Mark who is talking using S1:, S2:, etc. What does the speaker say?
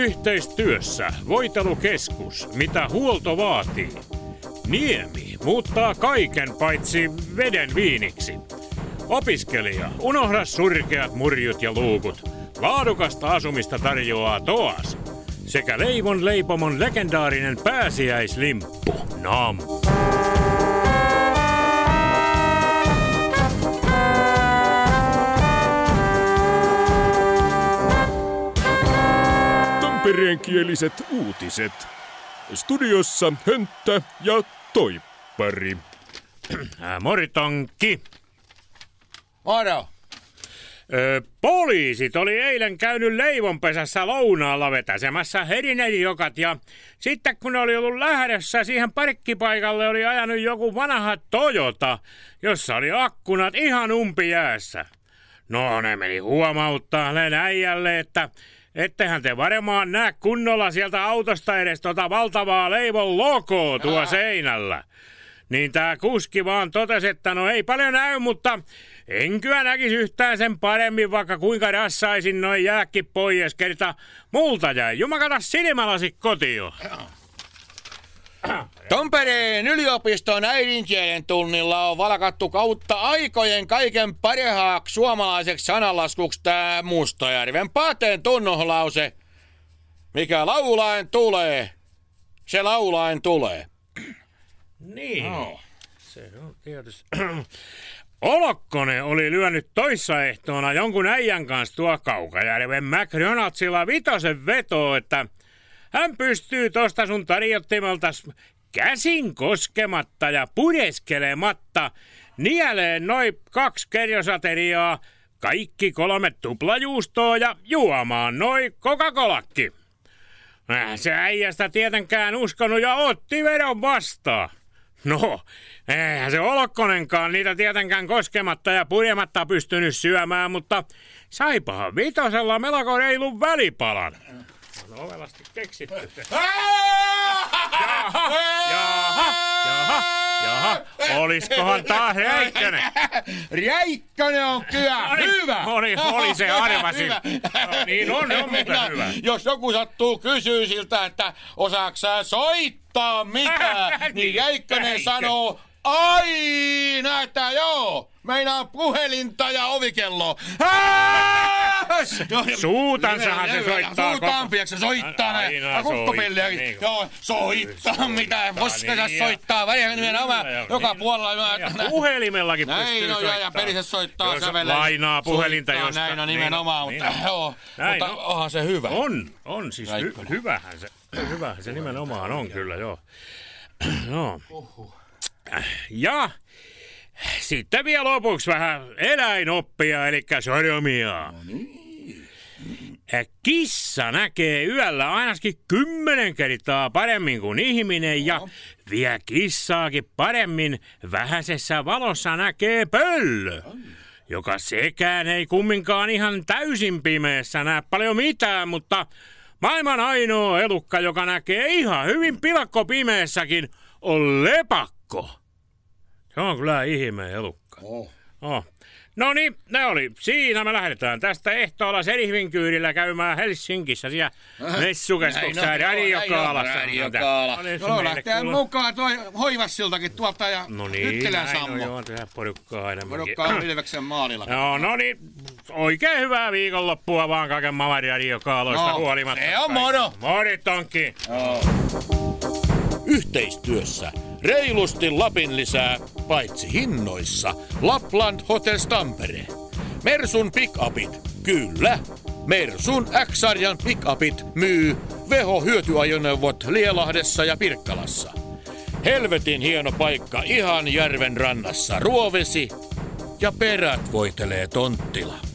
S1: Yhteistyössä voitelukeskus, mitä huolto vaatii. Niemi muuttaa kaiken paitsi veden viiniksi. Opiskelija, unohda surkeat murjut ja luukut. Laadukasta asumista tarjoaa Toas. Sekä Leivon leipomon legendaarinen pääsiäislimppu. Nam!
S2: Tampereenkieliset uutiset. Studiossa Hönttä ja Toippari.
S1: Moritonki.
S3: Moro.
S1: Poliisit oli eilen käynyt leivonpesässä lounaalla vetäsemässä herinelijokat ja sitten kun ne oli ollut lähdössä siihen parkkipaikalle oli ajanut joku vanha Toyota, jossa oli akkunat ihan umpijäässä. No ne meni huomauttaa äijälle, että ettehän te varmaan näe kunnolla sieltä autosta edes tota valtavaa Leivon logoa tuo seinällä. Niin tää kuski vaan totesi, että no ei paljon näy, mutta en kyllä näkisi yhtään sen paremmin, vaikka kuinka rassaisin noin jääkki pois, kerta multa jäi jumakata silmälasit kotiin.
S3: Tampereen yliopiston äidinkielen tunnilla on valkattu kautta aikojen kaiken parhaaksi suomalaiseksi sananlaskuksi tää Mustajärven Paten tunnuslause. Mikä laulaen tulee, se laulaen tulee.
S1: Niin, se on tietysti. Olokkonen oli lyönyt toissaehtoona jonkun äijän kanssa tuo Kaukajärven McDonaldsilla 5 vetoa, että hän pystyy tosta sun tarjottimeltas käsin koskematta ja pureskelematta nieleen noin 2 kerrosateriaa, kaikki 3 tuplajuustoa ja juomaan noin Coca-Colakki. Se äijästä tietenkään uskonut ja otti vedon vastaan. No, eihän se Olokkonenkaan niitä tietenkään koskematta ja purematta pystynyt syömään, mutta saipahan 5 melko reilun välipalan. On ovelasti keksitty. Jaha, oliskohan taas Räikkönen?
S3: Räikkönen on kyllä hyvä!
S1: Oli se arvasin. Niin on muuten hyvä.
S3: Jos joku sattuu kysyä siltä, että osaaks sä soittaa mitään, niin Räikkönen sanoo aina, että joo. Meinaa puhelinta ja ovikelloa.
S1: Suutansahan se soittaa.
S3: Suutaampiaksi se soittaa näin. Kukkopilliä. Joo, soittaa mitä. Koska se soittaa. Väliä nimenomaan joka puolella.
S1: Puhelimellakin pystyy soittaa.
S3: Ja pelissä soittaa sävelle.
S1: Lainaa puhelinta jostain.
S3: Näin on nimenomaan, mutta onhan se hyvä.
S1: On siis hyvähän se nimenomaan on kyllä, joo. No. Ja sitten vielä lopuksi vähän eläinoppia, eli sodomia. Kissa näkee yöllä ainakin 10 kertaa paremmin kuin ihminen ja vielä kissaakin paremmin vähäisessä valossa näkee pöllö, joka sekään ei kumminkaan ihan täysin pimeässä näe paljon mitään, mutta maailman ainoa elukka, joka näkee ihan hyvin pilkkopimeässäkin, on lepakko. Se on kyllä ihmeen elukka. No niin, ne oli. Siinä me lähdetään tästä ehtoolla Serihvinkyydillä käymään Helsingissä siellä messukeskuksessa Radiokaalassa.
S3: No lähtee mukaan toi Hoivassiltakin tuolta ja Hyttilän Sammo.
S1: No joo, tehdään porukkaa enemmänkin.
S3: Porukkaa on Ilveksen maalilla.
S1: No niin, oikein hyvää viikonloppua vaan kaiken maailman radiokaaloista huolimatta.
S3: Se on moro!
S1: Moritonki!
S3: Yhteistyössä reilusti Lapin lisää, paitsi hinnoissa. Lapland Hotels Tampere. Mersun pick-upit, kyllä. Mersun X-sarjan pick-upit myy Veho-hyötyajoneuvot Lielahdessa ja Pirkkalassa. Helvetin hieno paikka ihan järven rannassa. Ruovesi ja perät voitelee tonttila.